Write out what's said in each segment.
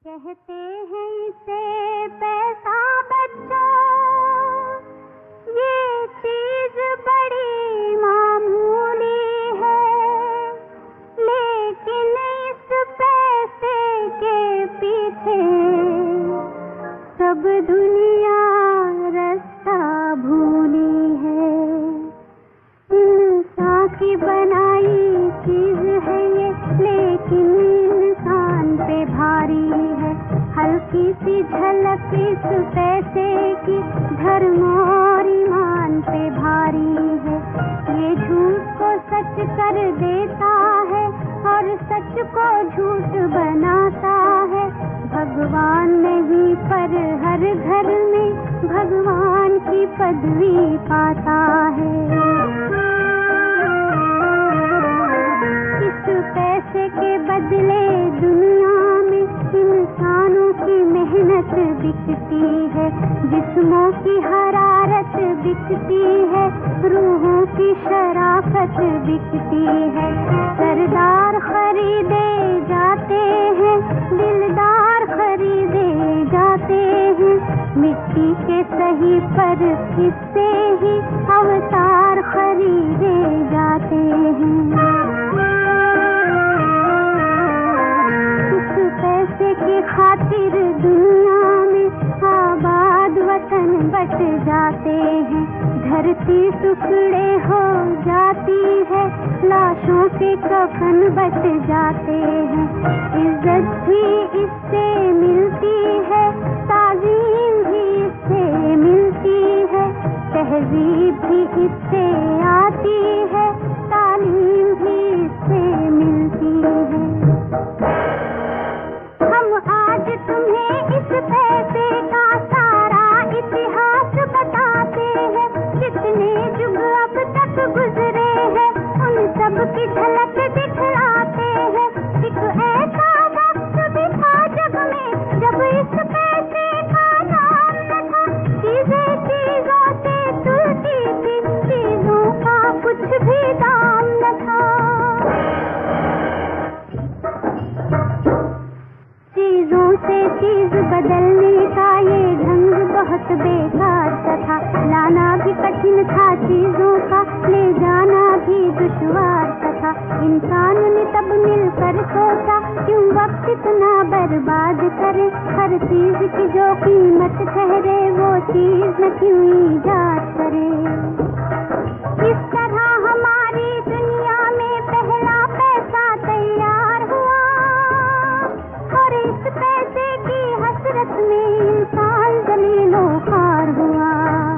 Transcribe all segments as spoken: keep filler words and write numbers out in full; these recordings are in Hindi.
कहते हैं इसे पैसा बच्चों, ये चीज बड़ी मामूली है, लेकिन इस पैसे के पीछे सब दुनिया रास्ता भूली है। इंसान की बनाई चीज है ये, लेकिन इंसान पे भारी है। हल्की सी झलक इस पैसे की धर्म और ईमान पे भारी है। ये झूठ को सच कर देता है और सच को झूठ बनाता है। भगवान नहीं पर हर घर में भगवान की पदवी पाता है। इस पैसे के बदले दुनिया में इंसानों की मेहनत बिकती है, जिस्मों की हरारत बिकती है, रूहों की शराफत बिकती है। सरदार खरीदे जाते हैं, दिलदार खरीदे जाते हैं, मिट्टी के सही पर हिस्से ही अवतार खरीदे जाते हैं। पैसे की खातिर दुनिया में आबाद वतन बट जाते हैं, धरती टुकड़े हो जाती है, लाशों के कफन बच जाते हैं। इज्जत भी इससे मिलती है, ताज़ीम भी इससे मिलती है, तहजीब भी इससे आती है, तालीम भी इससे मिलती है। हम आज तुम्हें इस पैसे का सारा इतिहास बताते हैं, जितने युग अब तक गुजरे हैं उन सब की झलक दिखलाते हैं। एक ऐसा वक्त भी था जग में जब इस पैसे का नाम न था, चीजें चीजों से तुलती थी, चीजों का कुछ भी दाम न था। चीजों से चीज बदलने का ये ढंग बहुत बेकार सा था, लाना भी कठिन था चीजों का, ले जाना भी दुश्वार सा था। इंसान ने तब मिलकर सोचा क्यों वक्त इतना बर्बाद करे, हर चीज की जो कीमत ठहरे वो चीज न क्यों ईजाद करे। इस तरह हमारी दुनिया में पहला पैसा तैयार हुआ और इस पैसे की हसरत में इंसान जलीलो ख्वार हुआ।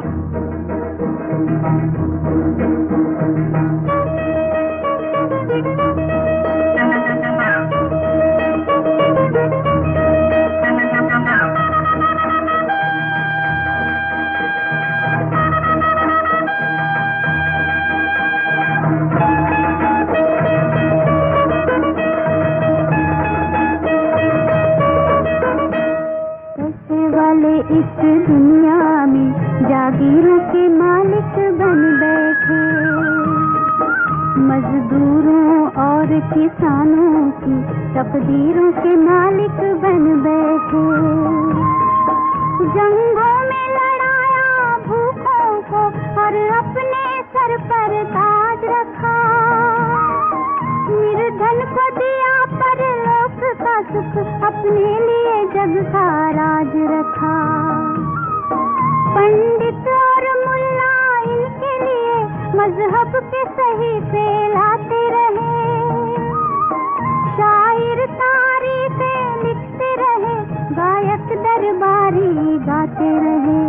इस दुनिया में जागीरों के मालिक बन बैठे, मजदूरों और किसानों की तकदीरों के मालिक बन बैठे। जंगों में लड़ाया भूखों को और अपने सर पर ताज रखा, निर्धन को दिया परलोक का सुख, अपने लिए जग का राज रखा। पंडित और मुल्ला इनके लिए मजहब के सही फैलाते रहे, शायर तारीफें लिखते रहे, गायक दरबारी गाते रहे।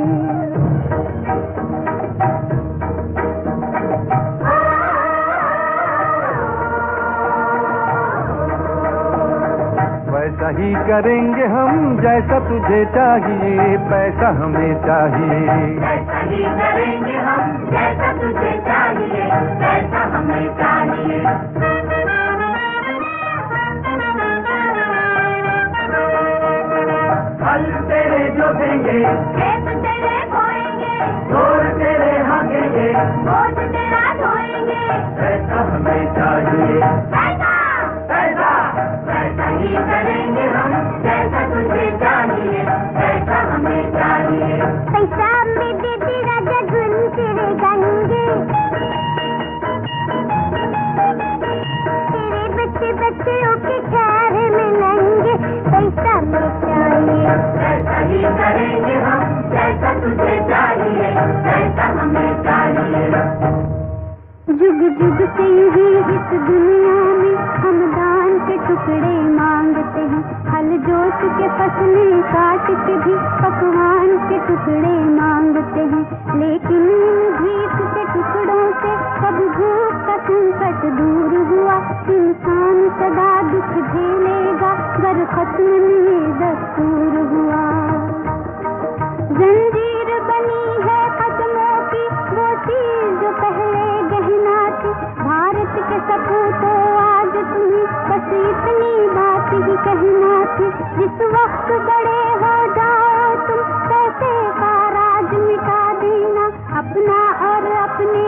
वैसा ही करेंगे हम जैसा तुझे चाहिए, पैसा हमें चाहिए। वैसा ही करेंगे हम जैसा तुझे चाहिए, पैसा हमें चाहिए। फल तेरे जो देंगे, खेत तेरे बोएंगे, ढोल तेरे हाँकेंगे, बोझ तेरा ढोएंगे, पैसा हमें चाहिए। पैसा पैसा पैसा ही करेंगे हम जैसा तुझे ले चाहिए। वैसा ही करेंगे हम जैसा तुझे चाहिए, वैसा हमें चाहिए। जुग जुग से ही इस दुनिया में हम दान के टुकड़े मांगते हैं, हल जोत के फसलें काट के भी पकवान के टुकड़े मांगते हैं। लेकिन इन भीख के टुकड़ों से कब भूख का संकट दूर हुआ। इंसान सदा दुख झेलेगा गर खत्म नहीं दस्तूर हुआ। जंजीर बनी है कदमों की वो चीज जो पहले गहना थी। भारत के सपूतों आज तुम्हें बस इतनी बात ही कहना थी। जिस वक्त बड़े हो जाओ तुम पैसे का राज मिटा देना, अपना और अपने